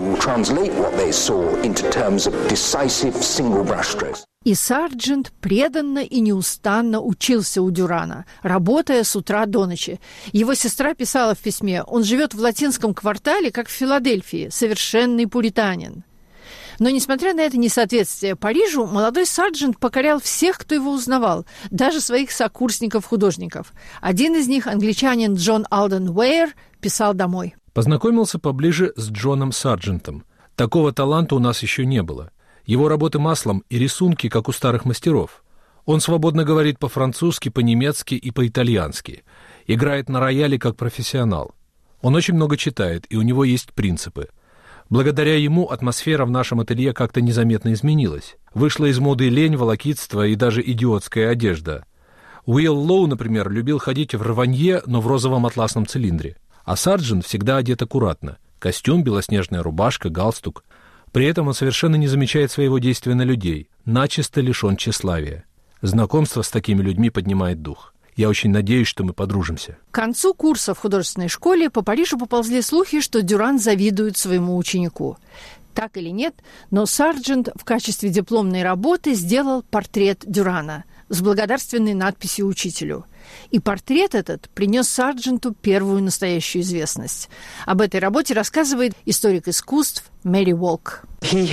И Сарджент преданно и неустанно учился у Дюрана, работая с утра до ночи. Его сестра писала в письме: «Он живет в латинском квартале, как в Филадельфии, совершенный пуританин». Но, несмотря на это несоответствие Парижу, молодой Сарджент покорял всех, кто его узнавал, даже своих сокурсников-художников. Один из них, англичанин Джон Алден Уэйр, писал домой: «Познакомился поближе с Джоном Сарджентом. Такого таланта у нас еще не было. Его работы маслом и рисунки, как у старых мастеров. Он свободно говорит по-французски, по-немецки и по-итальянски. Играет на рояле как профессионал. Он очень много читает, и у него есть принципы. Благодаря ему атмосфера в нашем ателье как-то незаметно изменилась. Вышла из моды лень, волокитство и даже идиотская одежда. Уилл Лоу, например, любил ходить в рванье, но в розовом атласном цилиндре. А Сарджент всегда одет аккуратно. Костюм, белоснежная рубашка, галстук. При этом он совершенно не замечает своего действия на людей, начисто лишен тщеславия. Знакомство с такими людьми поднимает дух. Я очень надеюсь, что мы подружимся». К концу курса в художественной школе по Парижу поползли слухи, что Дюран завидует своему ученику. Так или нет, но Сарджент в качестве дипломной работы сделал портрет Дюрана с благодарственной надписью учителю. И портрет этот принес Сардженту первую настоящую известность. Об этой работе рассказывает историк искусств Мэри Уолк.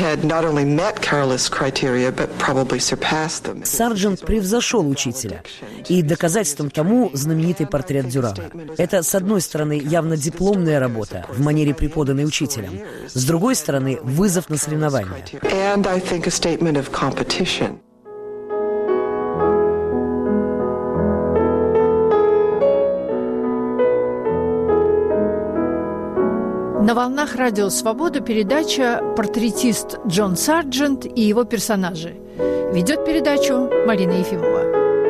Сарджент превзошел учителя. И доказательством тому знаменитый портрет Дюрана. Это, с одной стороны, явно дипломная работа в манере, преподанной учителем. С другой стороны, вызов на соревнования. На волнах Радио Свобода передача «Портретист Джон Сарджент и его персонажи». Ведет передачу Марина Ефимова.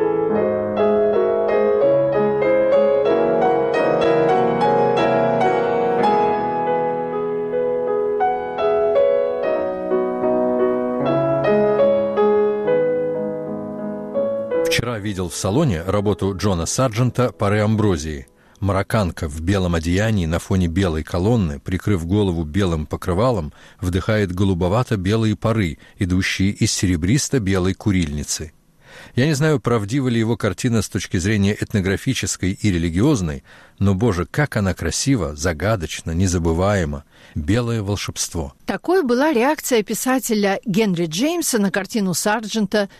Вчера видел в салоне работу Джона Сарджента «Пары Амброзии». Марокканка в белом одеянии на фоне белой колонны, прикрыв голову белым покрывалом, вдыхает голубовато-белые пары, идущие из серебристо-белой курильницы. Я не знаю, правдива ли его картина с точки зрения этнографической и религиозной, но, боже, как она красива, загадочна, незабываема. Белое волшебство. Такой была реакция писателя Генри Джеймса на картину Сарджента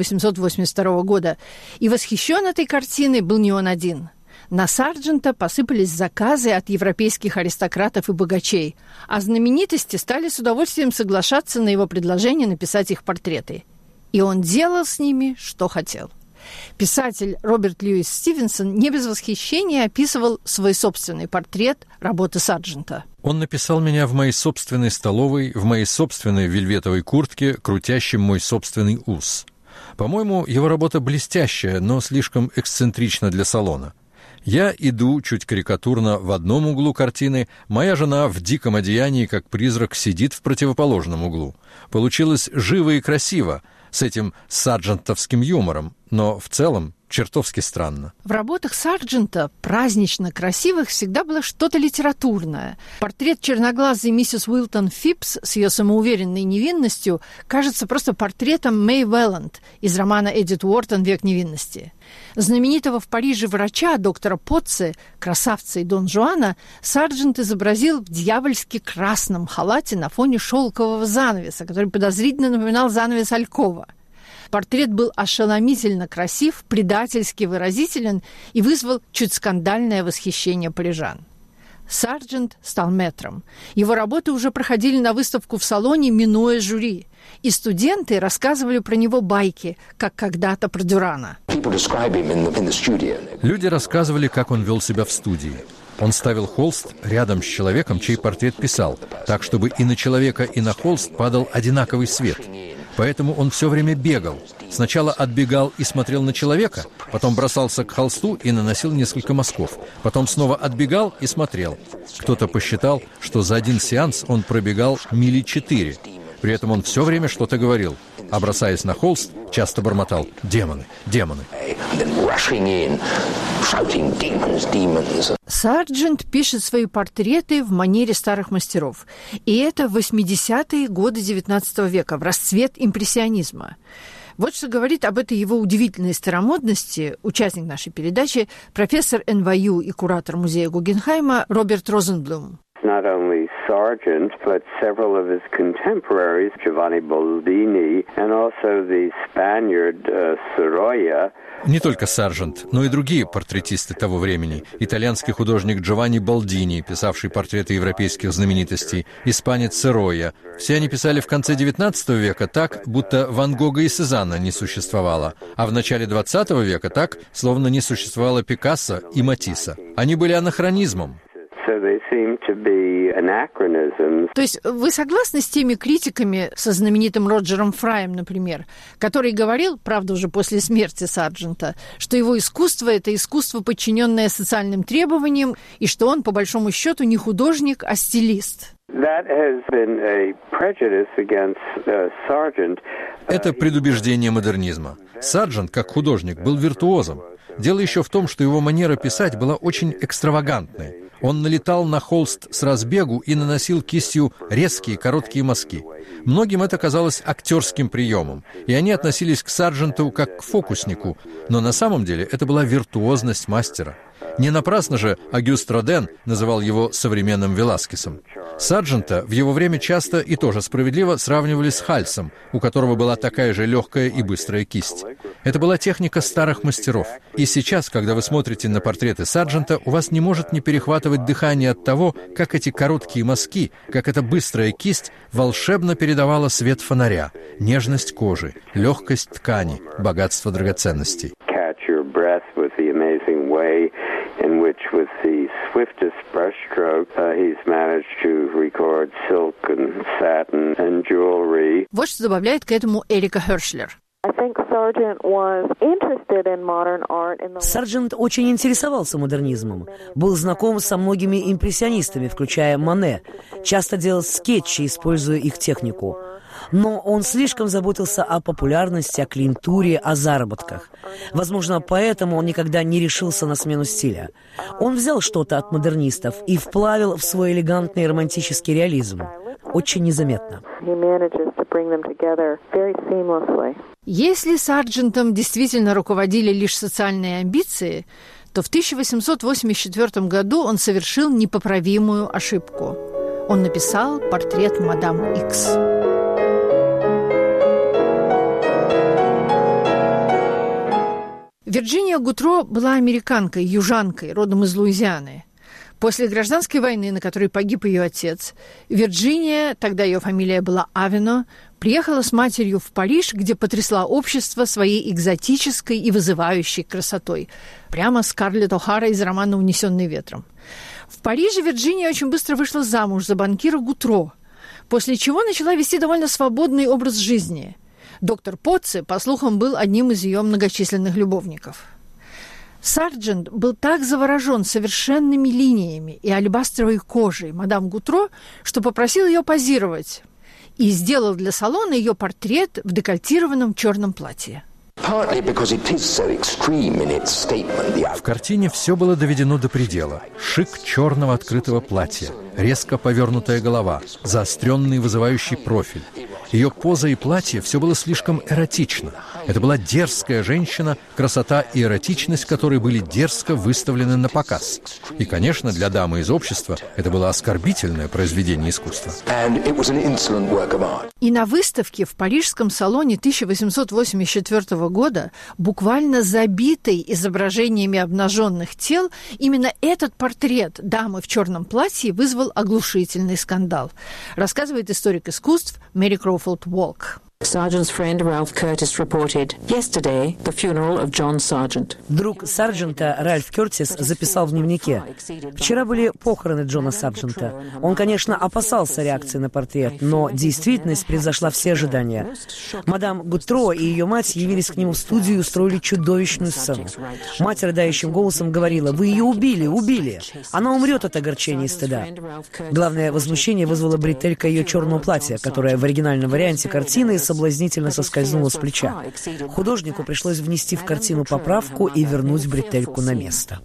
1882 года. И восхищен этой картиной был не он один. На Сарджента посыпались заказы от европейских аристократов и богачей, а знаменитости стали с удовольствием соглашаться на его предложение написать их портреты. И он делал с ними, что хотел. Писатель Роберт Льюис Стивенсон не без восхищения описывал свой собственный портрет работы Сарджента. Он написал меня в моей собственной столовой, в моей собственной вельветовой куртке, крутящем мой собственный ус. По-моему, его работа блестящая, но слишком эксцентрична для салона. Я иду чуть карикатурно в одном углу картины, моя жена в диком одеянии, как призрак, сидит в противоположном углу. Получилось живо и красиво, с этим сарджентовским юмором, но в целом чертовски странно. В работах Сарджента, празднично красивых, всегда было что-то литературное. Портрет черноглазой миссис Уилтон Фипс с ее самоуверенной невинностью кажется просто портретом Мэй Велланд из романа Эдит Уортон «Век невинности». Знаменитого в Париже врача, доктора Потце, красавца и Дон Жуана, Сарджент изобразил в дьявольски красном халате на фоне шелкового занавеса, который подозрительно напоминал занавес Алькова. Портрет был ошеломительно красив, предательски выразителен и вызвал чуть скандальное восхищение парижан. Сарджент стал мэтром. Его работы уже проходили на выставку в салоне, минуя жюри. И студенты рассказывали про него байки, как когда-то про Дюрана. Люди рассказывали, как он вел себя в студии. Он ставил холст рядом с человеком, чей портрет писал, так, чтобы и на человека, и на холст падал одинаковый свет. Поэтому он все время бегал. Сначала отбегал и смотрел на человека, потом бросался к холсту и наносил несколько мазков. Потом снова отбегал и смотрел. Кто-то посчитал, что за один сеанс он пробегал 4 мили. При этом он все время что-то говорил, а бросаясь на холст, часто бормотал «демоны, демоны». Сарджент пишет свои портреты в манере старых мастеров. И это 80-е годы XIX века, в расцвет импрессионизма. Вот что говорит об этой его удивительной старомодности участник нашей передачи, профессор НВЮ и куратор музея Гугенхайма Роберт Розенблюм. Not only Sargent, but several of his contemporaries, Giovanni Boldini, and also the Spaniard Sorolla. Не только Сарджент, но и другие портретисты того времени. Итальянский художник Джованни Болдини, писавший портреты европейских знаменитостей, испанец Сороя. Все они писали в конце XIX века так, будто Ван Гога и Сезанна не существовало, а в начале XX века так, словно не существовало Пикассо и Матисса. Они были анахронизмом. То есть вы согласны с теми критиками, со знаменитым Роджером Фраем, например, который говорил, правда, уже после смерти Сарджента, что его искусство – это искусство, подчиненное социальным требованиям, и что он, по большому счету, не художник, а стилист? Это предубеждение модернизма. Сарджент, как художник, был виртуозом. Дело еще в том, что его манера писать была очень экстравагантной. Он налетал на холст с разбегу и наносил кистью резкие короткие мазки. Многим это казалось актерским приемом, и они относились к Сардженту как к фокуснику, но на самом деле это была виртуозность мастера. Не напрасно же Агюст Роден называл его современным Веласкесом. Сарджента в его время часто и тоже справедливо сравнивали с Хальсом, у которого была такая же легкая и быстрая кисть. Это была техника старых мастеров. И сейчас, когда вы смотрите на портреты Сарджента, у вас не может не перехватывать дыхание от того, как эти короткие мазки, как эта быстрая кисть волшебно передавала свет фонаря, нежность кожи, легкость ткани, богатство драгоценностей. In which, with the swiftest brushstroke, he's managed to record silk and satin and jewelry. Вот что добавляет к этому Эрика Хершлер. Сарджент очень интересовался модернизмом, был знаком со многими импрессионистами, включая Мане, часто делал скетчи, используя их технику. Но он слишком заботился о популярности, о клиентуре, о заработках. Возможно, поэтому он никогда не решился на смену стиля. Он взял что-то от модернистов и вплавил в свой элегантный романтический реализм. Очень незаметно. Если Сарджентом действительно руководили лишь социальные амбиции, то в 1884 году он совершил непоправимую ошибку. Он написал портрет мадам Икс. Вирджиния Гутро была американкой, южанкой, родом из Луизианы. После гражданской войны, на которой погиб ее отец, Вирджиния, тогда ее фамилия была Авино, приехала с матерью в Париж, где потрясла общество своей экзотической и вызывающей красотой. Прямо Скарлетт О'Хара из романа «Унесенный ветром». В Париже Вирджиния очень быстро вышла замуж за банкира Гутро, после чего начала вести довольно свободный образ жизни. Доктор Поцци, по слухам, был одним из ее многочисленных любовников. Сарджент был так заворожен совершенными линиями и алебастровой кожей мадам Гутро, что попросил ее позировать и сделал для салона ее портрет в декольтированном черном платье. В картине все было доведено до предела. Шик черного открытого платья, резко повернутая голова, заостренный вызывающий профиль. Ее поза и платье – все было слишком эротично. Это была дерзкая женщина, красота и эротичность которой были дерзко выставлены на показ. И, конечно, для дамы из общества это было оскорбительное произведение искусства. И на выставке в Парижском салоне 1884 года, буквально забитой изображениями обнаженных тел, именно этот портрет дамы в черном платье вызвал оглушительный скандал. Рассказывает историк искусств Мэри Кроуфорд Уолк. Sargent's friend Ralph Curtis reported yesterday the funeral of John Sargent. Друг Сарджента Ральф Кертис записал в дневнике: «Вчера были похороны Джона Сарджента. Он, конечно, опасался реакции на портрет, но действительность превзошла все ожидания. Мадам Гутро и ее мать явились к нему в студию и устроили чудовищную сцену. Мать рыдающим голосом говорила: «Вы ее убили, убили! Она умрет от огорчения и стыда». Главное возмущение вызвала бретелька ее черного платья, которая в оригинальном варианте картины соблазнительно соскользнула с плеча. Художнику пришлось внести в картину поправку и вернуть бретельку на место.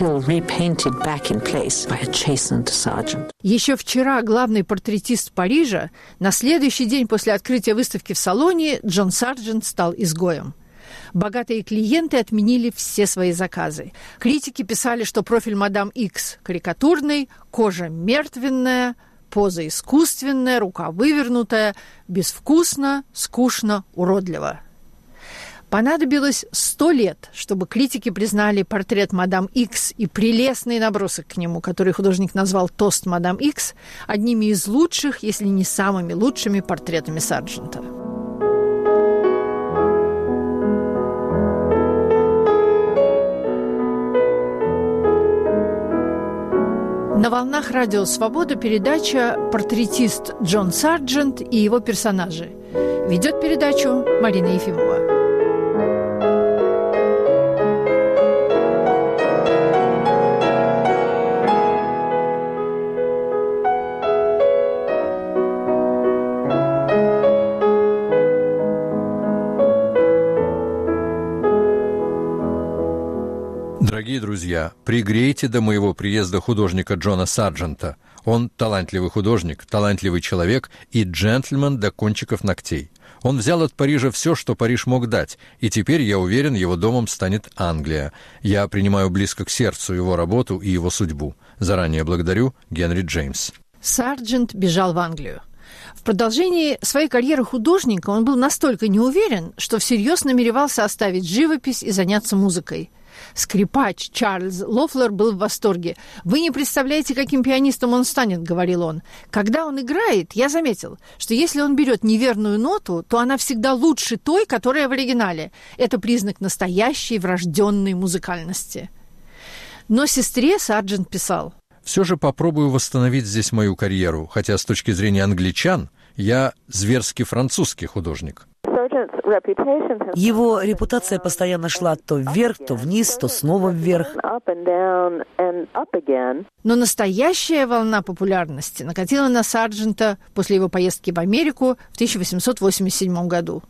Еще вчера главный портретист Парижа, на следующий день после открытия выставки в салоне Джон Сарджент стал изгоем. Богатые клиенты отменили все свои заказы. Критики писали, что профиль мадам Икс карикатурный, кожа мертвенная, поза искусственная, рука вывернутая, безвкусно, скучно, уродливо. Понадобилось 100 лет, чтобы критики признали портрет мадам Икс и прелестный набросок к нему, который художник назвал «Тост мадам Икс», одними из лучших, если не самыми лучшими портретами Сарджента. На волнах Радио Свобода передача «Портретист Джон Сарджент и его персонажи». Ведет передачу Марина Ефимова. Дорогие друзья, пригрейте до моего приезда художника Джона Сарджента. Он талантливый художник, талантливый человек и джентльмен до кончиков ногтей. Он взял от Парижа все, что Париж мог дать, и теперь, я уверен, его домом станет Англия. Я принимаю близко к сердцу его работу и его судьбу. Заранее благодарю, Генри Джеймс. Сарджент бежал в Англию. В продолжении своей карьеры художника он был настолько неуверен, что всерьез намеревался оставить живопись и заняться музыкой. Скрипач Чарльз Лофлер был в восторге. «Вы не представляете, каким пианистом он станет», — говорил он. «Когда он играет, я заметил, что если он берет неверную ноту, то она всегда лучше той, которая в оригинале. Это признак настоящей врожденной музыкальности». Но сестре Сарджент писал: «Все же попробую восстановить здесь мою карьеру, хотя с точки зрения англичан я зверски французский художник». Его репутация постоянно шла то вверх, то вниз, то снова вверх. Но настоящая волна популярности накатила на Сарджента после его поездки в Америку в 1887 году.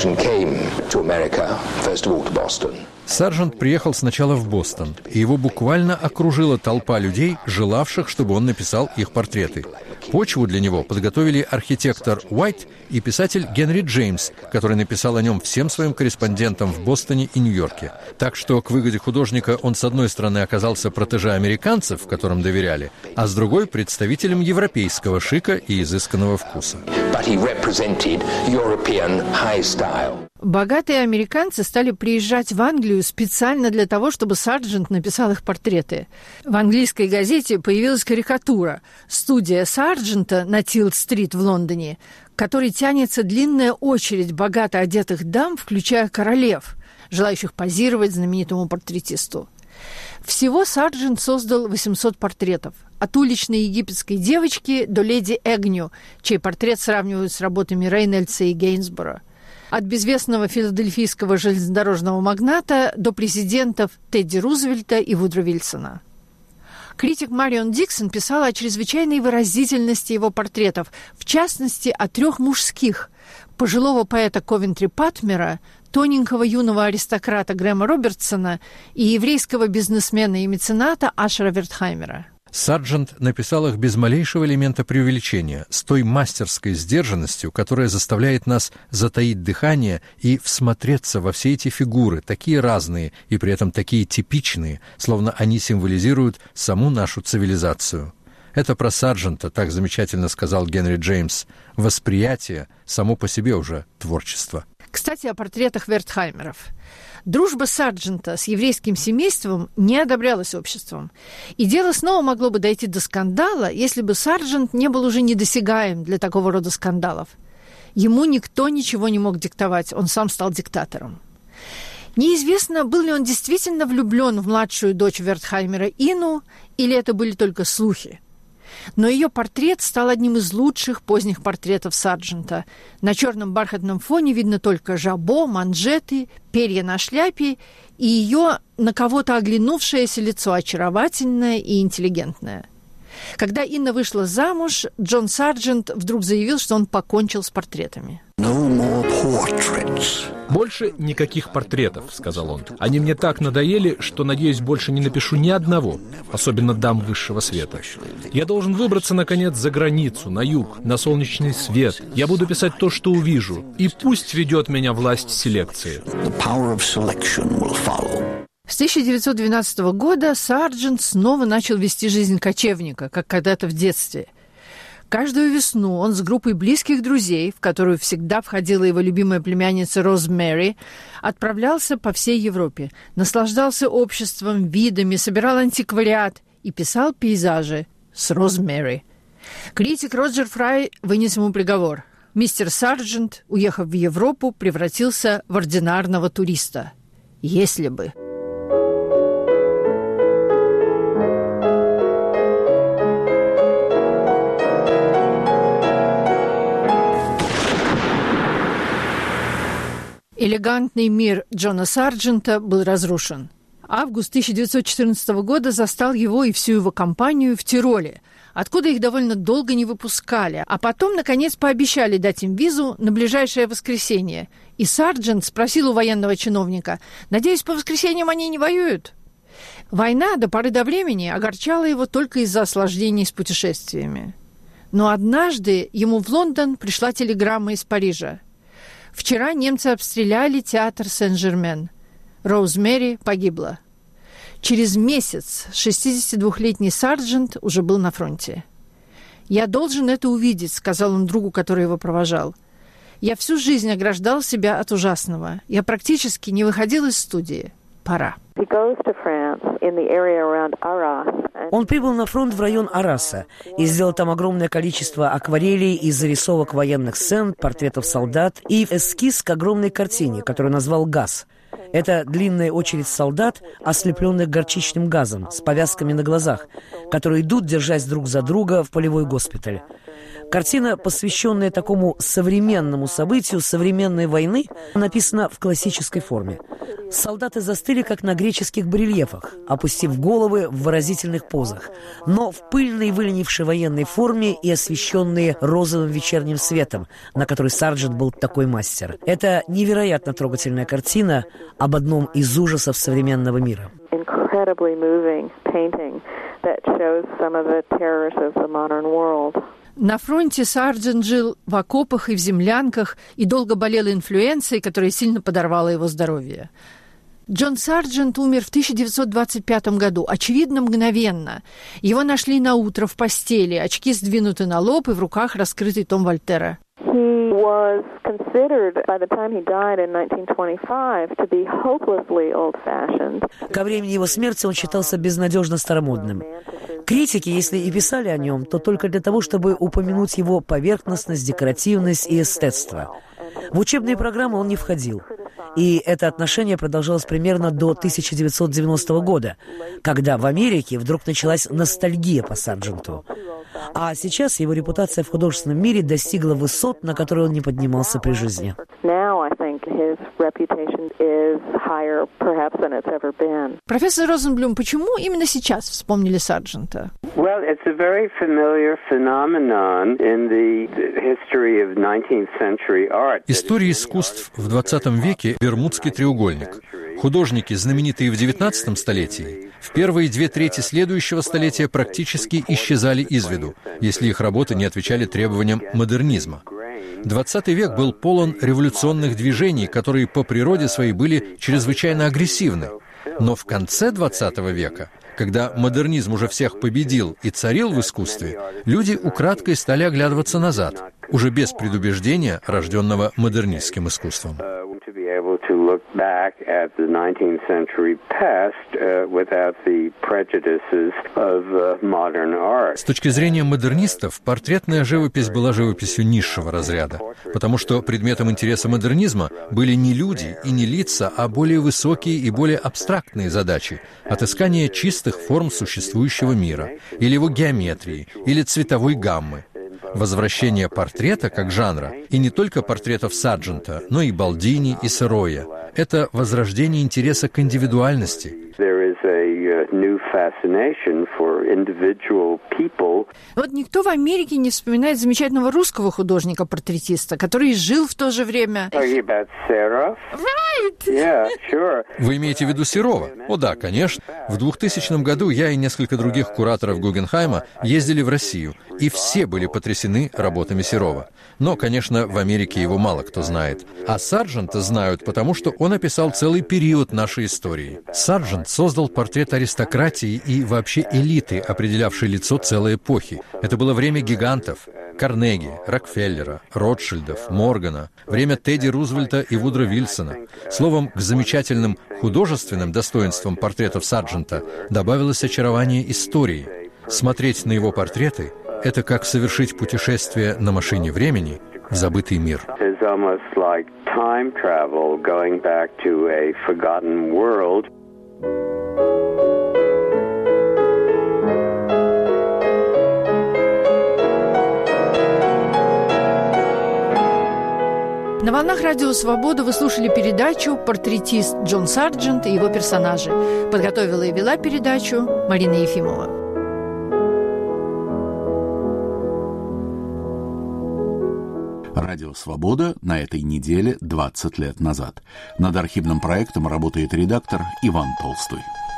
Сарджент приехал сначала в Бостон, и его буквально окружила толпа людей, желавших, чтобы он написал их портреты. Почву для него подготовили архитектор Уайт и писатель Генри Джеймс, который написал о нем всем своим корреспондентам в Бостоне и Нью-Йорке. Так что к выгоде художника он, с одной стороны, оказался протеже американцев, которым доверяли, а с другой – представителем европейского шика и изысканного вкуса. Богатые американцы стали приезжать в Англию специально для того, чтобы Сарджент написал их портреты. В английской газете появилась карикатура «Студия Сарджента» на Тилд-стрит в Лондоне, к которой тянется длинная очередь богато одетых дам, включая королев, желающих позировать знаменитому портретисту. Всего Сарджент создал 800 портретов. От уличной египетской девочки до леди Эгню, чей портрет сравнивают с работами Рейнольдса и Гейнсборо. От безвестного филадельфийского железнодорожного магната до президентов Тедди Рузвельта и Вудро Вильсона. Критик Марион Диксон писала о чрезвычайной выразительности его портретов, в частности, о 3 мужских – пожилого поэта Ковентри Патмера, тоненького юного аристократа Грэма Робертсона и еврейского бизнесмена и мецената Ашера Вертхаймера. Сарджент написал их без малейшего элемента преувеличения, с той мастерской сдержанностью, которая заставляет нас затаить дыхание и всмотреться во все эти фигуры, такие разные и при этом такие типичные, словно они символизируют саму нашу цивилизацию. Это про Сарджента так замечательно сказал Генри Джеймс. Восприятие само по себе уже творчество. Кстати, о портретах Вертхаймеров. Дружба Сарджента с еврейским семейством не одобрялась обществом. И дело снова могло бы дойти до скандала, если бы Сарджент не был уже недосягаем для такого рода скандалов. Ему никто ничего не мог диктовать, он сам стал диктатором. Неизвестно, был ли он действительно влюблен в младшую дочь Вертхаймера Ину, или это были только слухи. Но ее портрет стал одним из лучших поздних портретов Сарджента. На черном бархатном фоне видно только жабо, манжеты, перья на шляпе и ее на кого-то оглянувшееся лицо, очаровательное и интеллигентное. Когда Инна вышла замуж, Джон Сарджент вдруг заявил, что он покончил с портретами. «Больше никаких портретов», — сказал он. «Они мне так надоели, что, надеюсь, больше не напишу ни одного, особенно дам высшего света. Я должен выбраться, наконец, за границу, на юг, на солнечный свет. Я буду писать то, что увижу, и пусть ведет меня власть селекции». С 1912 года Сарджент снова начал вести жизнь кочевника, как когда-то в детстве. Каждую весну он с группой близких друзей, в которую всегда входила его любимая племянница Розмэри, отправлялся по всей Европе, наслаждался обществом, видами, собирал антиквариат и писал пейзажи с Розмэри. Критик Роджер Фрай вынес ему приговор. Мистер Сарджент, уехав в Европу, превратился в ординарного туриста. Если бы... Элегантный мир Джона Сарджента был разрушен. Август 1914 года застал его и всю его компанию в Тироле, откуда их довольно долго не выпускали, а потом, наконец, пообещали дать им визу на ближайшее воскресенье. И Сарджент спросил у военного чиновника: «Надеюсь, по воскресеньям они не воюют?» Война до поры до времени огорчала его только из-за осложнений с путешествиями. Но однажды ему в Лондон пришла телеграмма из Парижа. Вчера немцы обстреляли театр Сен-Жермен. Розмэри погибла. Через месяц 62-летний Сарджент уже был на фронте. «Я должен это увидеть», — сказал он другу, который его провожал. «Я всю жизнь ограждал себя от ужасного. Я практически не выходил из студии. Пора». Он прибыл на фронт в район Араса и сделал там огромное количество акварелей и зарисовок военных сцен, портретов солдат и эскиз к огромной картине, которую назвал «Газ». Это длинная очередь солдат, ослепленных горчичным газом, с повязками на глазах, которые идут, держась друг за друга, в полевой госпиталь. Картина, посвященная такому современному событию современной войны, написана в классической форме. Солдаты застыли, как на греческих барельефах, опустив головы в выразительных позах, но в пыльной выленившей военной форме и освещенные розовым вечерним светом, на который Сарджент был такой мастер. Это невероятно трогательная картина об одном из ужасов современного мира. На фронте Сарджент жил в окопах и в землянках и долго болел инфлюенцией, которая сильно подорвала его здоровье. Джон Сарджент умер в 1925 году, очевидно, мгновенно. Его нашли наутро в постели, очки сдвинуты на лоб и в руках раскрытый том Вольтера. Ко времени его смерти он считался безнадежно старомодным. Критики, если и писали о нем, то только для того, чтобы упомянуть его поверхностность, декоративность и эстетство. В учебные программы он не входил. И это отношение продолжалось примерно до 1990 года, когда в Америке вдруг началась ностальгия по Сардженту. А сейчас его репутация в художественном мире достигла высот, на которые он не поднимался при жизни. Профессор Розенблюм, почему именно сейчас вспомнили Сарджента? Well, it's a very familiar phenomenon in the history of 19th century art. История искусств в 20 веке – Бермудский треугольник. Художники, знаменитые в 19 столетии, в первые 2/3 следующего столетия практически исчезали из виду, если их работы не отвечали требованиям модернизма. 20 век был полон революционных движений, которые по природе своей были чрезвычайно агрессивны. Но в конце 20 века, когда модернизм уже всех победил и царил в искусстве, люди украдкой стали оглядываться назад, уже без предубеждения, рожденного модернистским искусством. С точки зрения модернистов, портретная живопись была живописью низшего разряда, потому что предметом интереса модернизма были не люди и не лица, а более высокие и более абстрактные задачи – отыскание чистых форм существующего мира, или его геометрии, или цветовой гаммы. Возвращение портрета как жанра, и не только портретов Сарджента, но и Балдини, и Сероя – это возрождение интереса к индивидуальности. Вот никто в Америке не вспоминает замечательного русского художника-портретиста, который жил в то же время. Вы имеете в виду Серова? О да, конечно. В 2000 году я и несколько других кураторов Гугенхайма ездили в Россию, и все были потрясены работами Серова. Но, конечно, в Америке его мало кто знает. А Сарджента знают, потому что он описал целый период нашей истории. Сарджент создал портрет аристократии и вообще элиты, определявшей лицо целой эпохи. Это было время гигантов. Карнеги, Рокфеллера, Ротшильдов, Моргана, время Тедди Рузвельта и Вудро Вильсона. Словом, к замечательным художественным достоинствам портретов Сарджента добавилось очарование истории. Смотреть на его портреты – это как совершить путешествие на машине времени в забытый мир. На волнах Радио Свобода вы слушали передачу «Портретист Джон Сарджент и его персонажи». Подготовила и вела передачу Марина Ефимова. Радио «Свобода» на этой неделе 20 лет назад. Над архивным проектом работает редактор Иван Толстой.